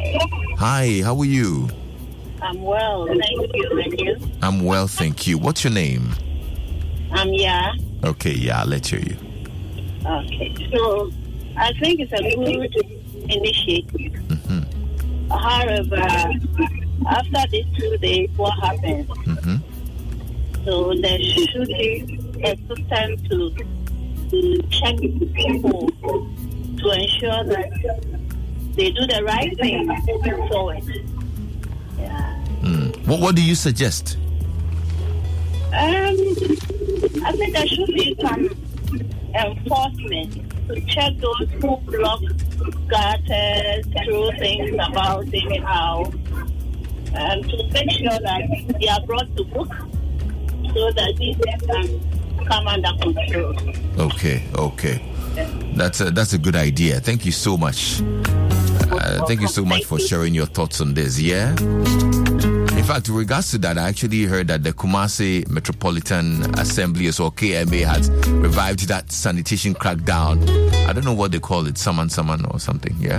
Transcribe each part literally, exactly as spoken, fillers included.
Hi, how are you? I'm well, thank you. And you? I'm well, thank you. What's your name? I'm yeah. Okay, yeah, let's hear you. Okay, so I think it's a good initiative. Mm-hmm. However, after these two days, what happens? Mm-hmm. So there should be a system to, to check people to ensure that they do the right thing moving forward. Yeah. Mm. What What do you suggest? Um, I think there should be some enforcement to check those who block gutters, throw things about anyhow, and to make sure that they are brought to book so that these things can come under control. Okay, okay. That's a, that's a good idea. Thank you so much. Uh, thank you so much for sharing your thoughts on this, yeah? In fact, in regards to that, I actually heard that the Kumasi Metropolitan Assembly, or K M A, has revived that sanitation crackdown. I don't know what they call it, summon, summon or something, yeah?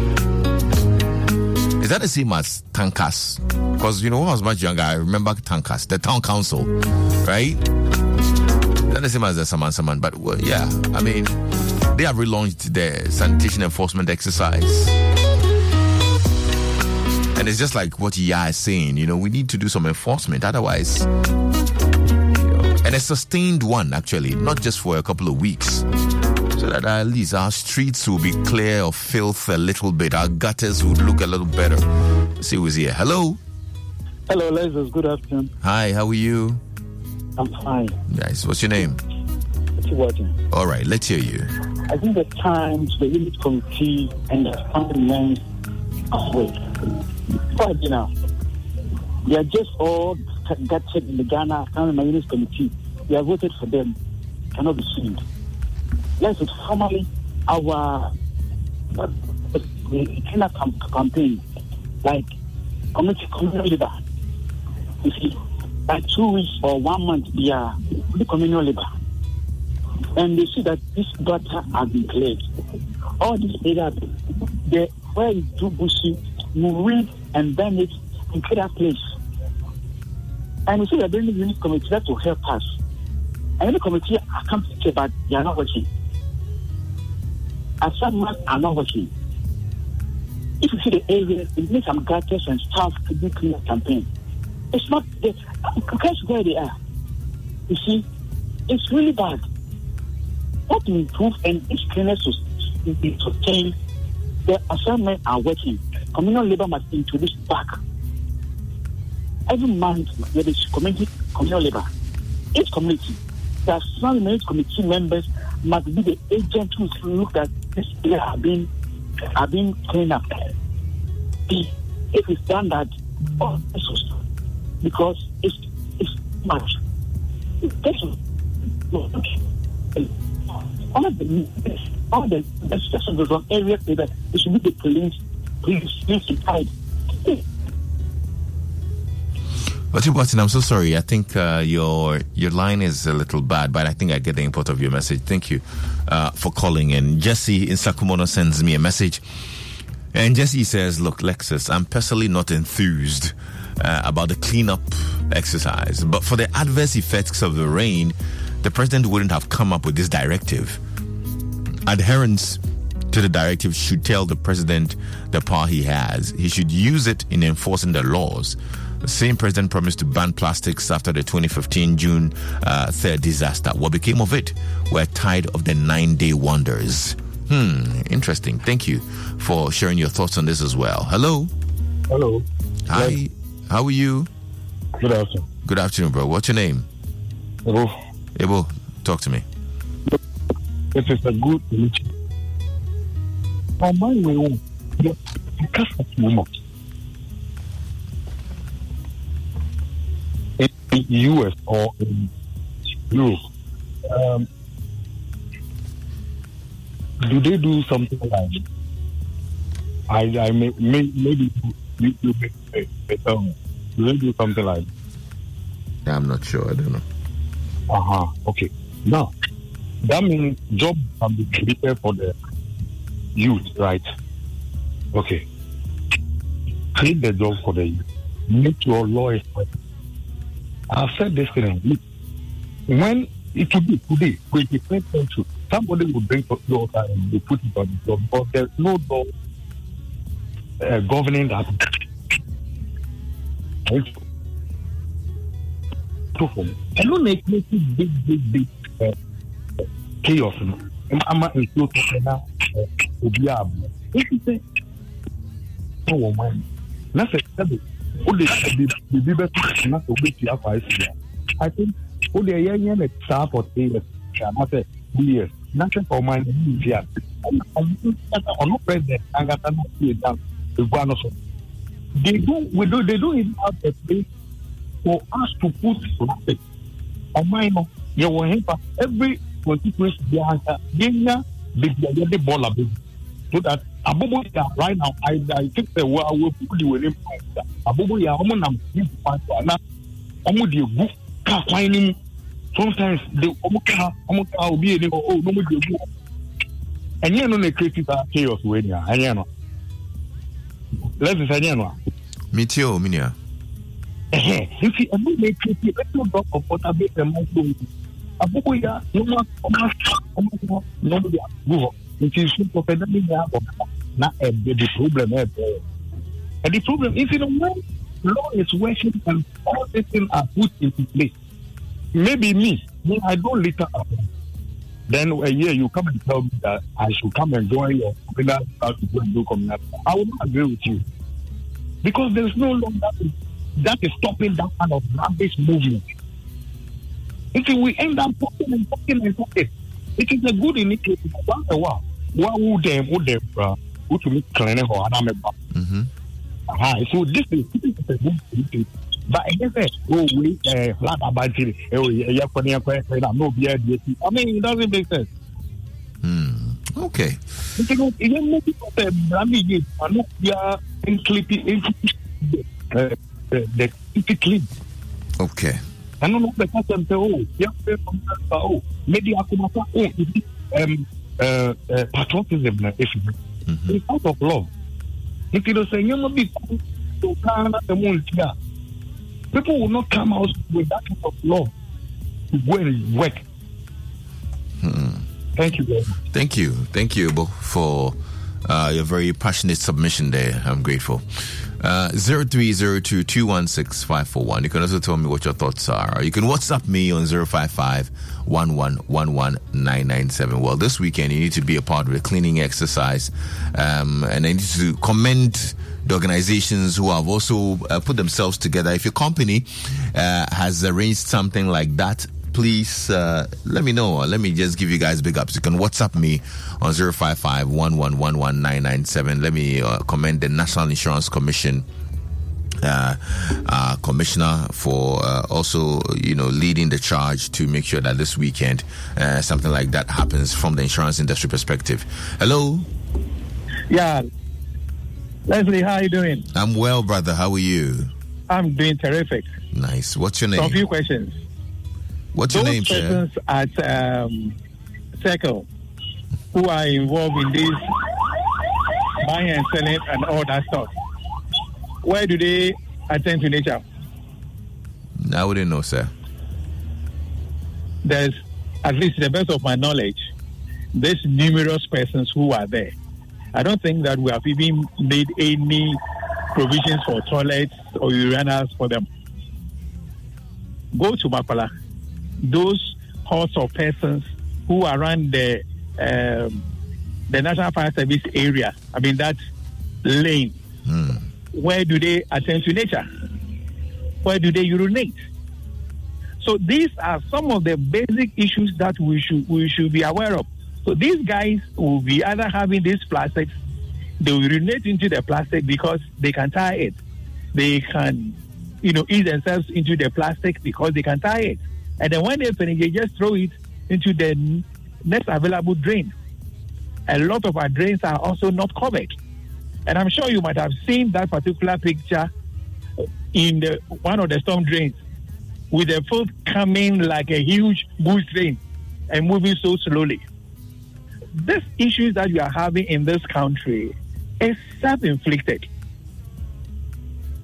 Is that the same as Tankas? Because, you know, when I was much younger, I remember Tankas, the town council, right? Is that the same as the summon, summon? But, well, yeah, I mean, they have relaunched the sanitation enforcement exercise. And it's just like what Ya is saying, you know, we need to do some enforcement. Otherwise, you know, and a sustained one, actually, not just for a couple of weeks. So that at least our streets will be clear of filth a little bit. Our gutters would look a little better. Let's see who's here. Hello. Hello, Lazarus. Good afternoon. Hi, how are you? I'm fine. Nice. What's your name? Watching. All right, let's hear you. I think the times the unit committee and the parliament are wait. Quite enough. They are just all gutted in the Ghana County Unit Committee. We have voted for them. Cannot be sued. Yes, it's formally our uh, the campaign, like committee communal labor. You see, by two weeks or one month, they are the communal labor. And they see that this gutter has been cleared. All these areas, the where you do bushy, you read and bend it in clear place. And we see that bringing the unit committee that will help us. And the committee are coming to but they are not working. As some men are not working. If you see the area, it needs some gutters and stuff to do cleaner campaign. It's not the because where they are. You see, it's really bad. What to improve and this cleanliness to be sustained, the assignments are working. Communal labor must be introduced back. Every month, there is community communal labor. Each community, the assignment committee members must be the agent who look at this area are being are being cleaned up. If it's done that, oh, because it's it's much. It's all of the all the especially the wrong area that it should be the police, police, police inside. But Martin, I'm so sorry. I think uh, your your line is a little bad, but I think I get the import of your message. Thank you uh, for calling in. Jesse in Sakumono sends me a message, and Jesse says, "Look, Lexus, I'm personally not enthused uh, about the cleanup exercise, but for the adverse effects of the rain, the president wouldn't have come up with this directive. Adherence to the directive should tell the president the power he has. He should use it in enforcing the laws." The same president promised to ban plastics after the twenty fifteen June uh, third disaster. What became of it? We're tired of the nine-day wonders. Hmm, interesting. Thank you for sharing your thoughts on this as well. Hello. Hello. Hi. Yes. How are you? Good afternoon. Good afternoon, bro. What's your name? Ebo. Ebo, talk to me. It is a good meeting. On my way home, because of moment. In the U S or in Europe, um, do they do something like I, I may, may, maybe you, you may, may tell me. Do they do something like I'm not sure. I don't know. Uh-huh. Okay. Now, that means job can be created for the youth, right? Okay. create the job for the youth. Make your lawyers. I've said this thing. When it will be today, twenty-first century, somebody will bring law and they put it on the job because there's no law uh, governing that. I don't make big, big, big uh, chaos. I'm not in close to now. If you say, oh, man, nothing. I think oh the young men staff for three years, not two years. Nothing for my years. I'm not president. I got to see it down. They don't. We do. They don't even have a place for us to put plastic. On my own, you will have every constituency behind the big ball of it. So that Abubuya right now, I I think the world will put you in Abubuya. I'm not going to find now. I'm going to book car finding. Sometimes the Omuka Omuka will be able to oh no more do. And you know the creative chaos when you are. You know. Let's say you know. Me too, Minia. Eh, you see, I'm going to create a little drop of water based on my phone. Abubuya, no more, no more, no more. It is simple for them not a the problem. And the problem is in a way, law is working and all these things are put into place. Maybe me, me I don't litter up. Then a year you come and tell me that I should come and join your community to go and do community. I will not agree with you. Because there is no law that is, that is stopping that kind of rubbish movement. Until we end up talking and talking and talking. It is a good initiative. Once a while, what would them, would them, who to make clean or another? So this is, this is a good initiative. But I guess, oh, we, uh, flat about it, oh, yeah, for the no beard. I mean, it doesn't make sense. Hmm. Okay. Because even most people say, Brandi, I know we are in clipping, the clip. Okay. I don't know the person say, oh, yeah, oh, maybe I could have, oh, um, uh, uh, patriotism, if you mm-hmm. It's out of love. If you don't say, you know, people will not come out with that kind of love to go and work. Hmm. Thank you very much. Thank you. Thank you, Bo, for uh, your very passionate submission there. I'm grateful. Uh, zero three zero two two one six five four one. You can also tell me what your thoughts are. You can WhatsApp me on zero five five one one one one nine nine seven. Well, this weekend you need to be a part of the cleaning exercise, um, and I need to commend the organizations who have also uh, put themselves together. If your company uh, has arranged something like that, please uh, let me know. Let me just give you guys big ups. You can WhatsApp me on zero five five one one one one nine nine seven. Let me uh, commend the National Insurance Commission, uh, uh, Commissioner, for uh, also, you know, leading the charge to make sure that this weekend uh, something like that happens from the insurance industry perspective. Hello? Yeah. Leslie, how are you doing? I'm well, brother. How are you? I'm doing terrific. Nice. What's your name? So a few questions. What's your Those name, sir? persons at um, Circle who are involved in this buying and selling and all that stuff, where do they attend to nature? I wouldn't know, sir. There's, at least to the best of my knowledge, there's numerous persons who are there. I don't think that we have even made any provisions for toilets or urinals for them. Go to Makwala. Those hordes of persons who are around the um, the National Fire Service area, I mean that lane, mm. where do they attend to nature? Where do they urinate? So these are some of the basic issues that we should we should be aware of. So these guys will be either having these plastics, they will urinate into the plastic because they can tie it. They can, you know, ease themselves into the plastic because they can tie it. And then when they finish, they just throw it into the next available drain. A lot of our drains are also not covered. And I'm sure you might have seen that particular picture in the, one of the storm drains with the filth coming like a huge goods train and moving so slowly. These issues that you are having in this country is self-inflicted.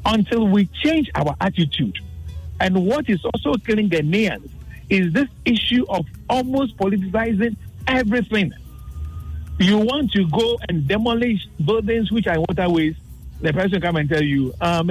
until we change our attitude. And what is also killing Ghanaians is this issue of almost politicizing everything. You want to go and demolish buildings which are waterways, the person come and tell you, uh,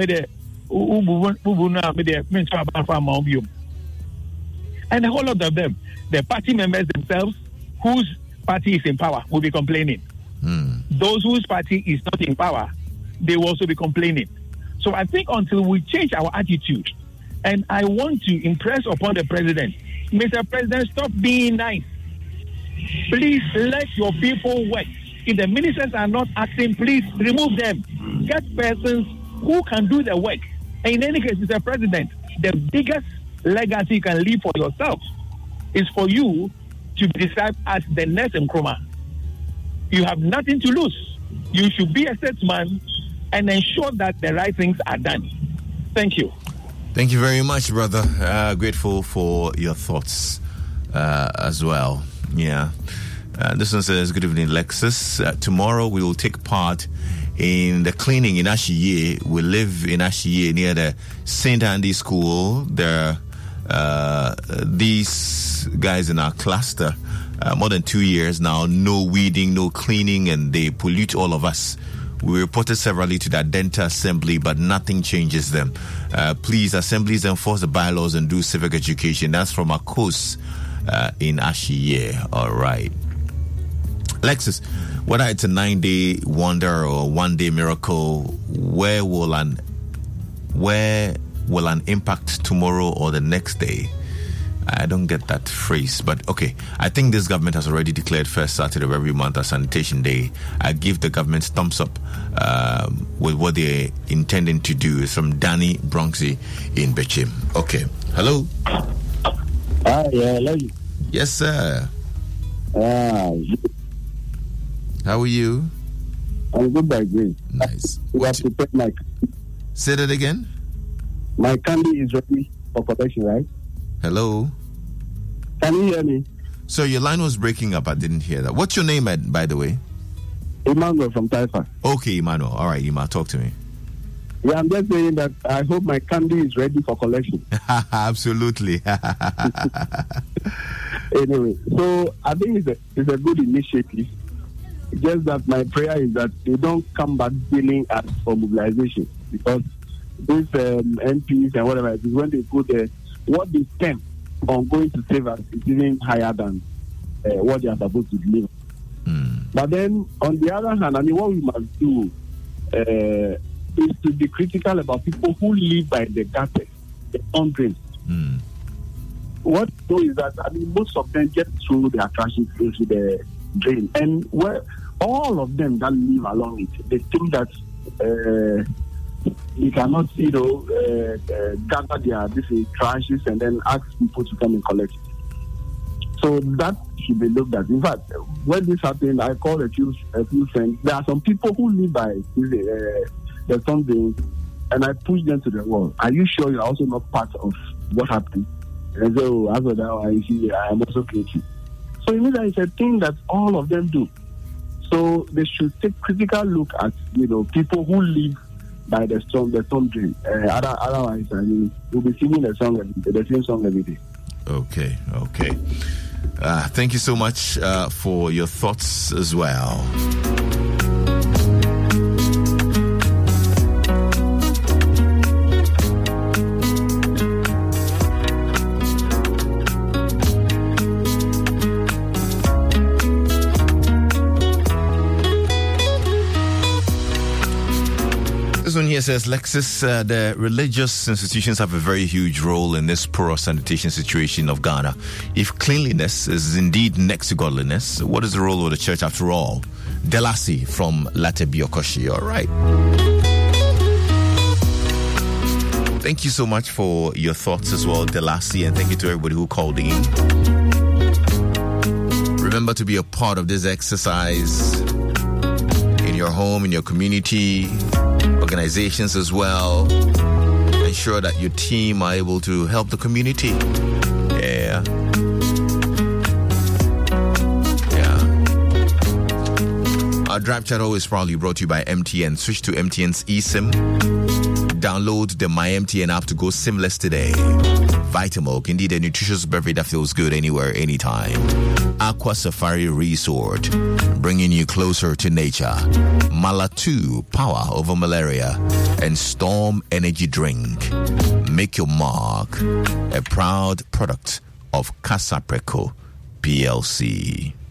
and a whole lot of them, the party members themselves, whose party is in power, will be complaining. Mm. Those whose party is not in power, they will also be complaining. So I think until we change our attitude, and I want to impress upon the president, Mister President, stop being nice. Please let your people work. If the ministers are not acting, please remove them. Get persons who can do the work. And in any case, Mister President, the biggest legacy you can leave for yourself is for you to be described as the next Nkrumah. You have nothing to lose. You should be a statesman and ensure that the right things are done. Thank you. Thank you very much, brother. Uh, grateful for your thoughts uh, as well. Yeah. Uh, this one says, good evening, Lexus. Uh, tomorrow we will take part in the cleaning in Ashiye. We live in Ashiye near the Saint Andy School. There are uh, these guys in our cluster. Uh, more than two years now, no weeding, no cleaning, and they pollute all of us. We reported severally to the Adenta Assembly, but nothing changes them. Uh, please, assemblies enforce the bylaws and do civic education. That's from Akos uh, in Ashiye. All right. Lexus, whether it's a nine-day wonder or one-day miracle, where will an where will an impact tomorrow or the next day? I don't get that phrase, but okay. I think this government has already declared first Saturday of every month as Sanitation Day. I give the government thumbs up um, with what they're intending to do. It's from Danny Bronxy in Bechim. Okay. Hello. Hi, yeah, hello. Yes, sir. Ah, how are you? I'm good by grace. Nice. You have to take my. Say that again. My candy is ready for protection, right? Hello. Can you hear me? So your line was breaking up. I didn't hear that. What's your name, by the way? Emmanuel from Taifa. Okay, Emmanuel. All right, Emma, talk to me. Yeah, I'm just saying that I hope my candy is ready for collection. Absolutely. Anyway, so I think it's a, it's a good initiative. Just that my prayer is that they don't come back billing us for mobilization, because these um, M Ps and whatever it is, when they go there, what they spend on going to save us is even higher than uh, what they are supposed to deliver. Mm. But then, on the other hand, I mean, what we must do uh, is to be critical about people who live by the gutters, the drains. Mm. What we do is that, I mean, most of them get through their trash into the drain. And where all of them that live along it, they think that uh, you cannot, you know, uh, uh, gather their different trashes and then ask people to come and collect it. So that should be looked at. In fact, when this happened, I called a few a few friends. There are some people who live by the, uh, the something, and I pushed them to the wall. Are you sure you're also not part of what happened? And so, as of now, I see I am also guilty. So it means that it's a thing that all of them do. So they should take critical look at, you know, people who live by the storm, the storm drain. Uh, other, otherwise, I mean, we'll be singing the song, the same song every day. Okay, okay. Uh, thank you so much uh, for your thoughts as well. This one here says, Lexus, uh, the religious institutions have a very huge role in this poor sanitation situation of Ghana. If cleanliness is indeed next to godliness, what is the role of the church after all? Delasi from Latebiokoshi. All right. Thank you so much for your thoughts as well, Delasi, and thank you to everybody who called in. Remember to be a part of this exercise in your home, in your community, organizations as well. Ensure that your team are able to help the community. Yeah. Yeah. Our Drive Chat always proudly brought to you by M T N. Switch to M T N's eSIM. Download the My M T N app to go seamless today. Vitamilk, indeed a nutritious beverage that feels good anywhere, anytime. Aqua Safari Resort, bringing you closer to nature. Mala two, power over malaria. And Storm Energy Drink. Make your mark. A proud product of Casapreco P L C.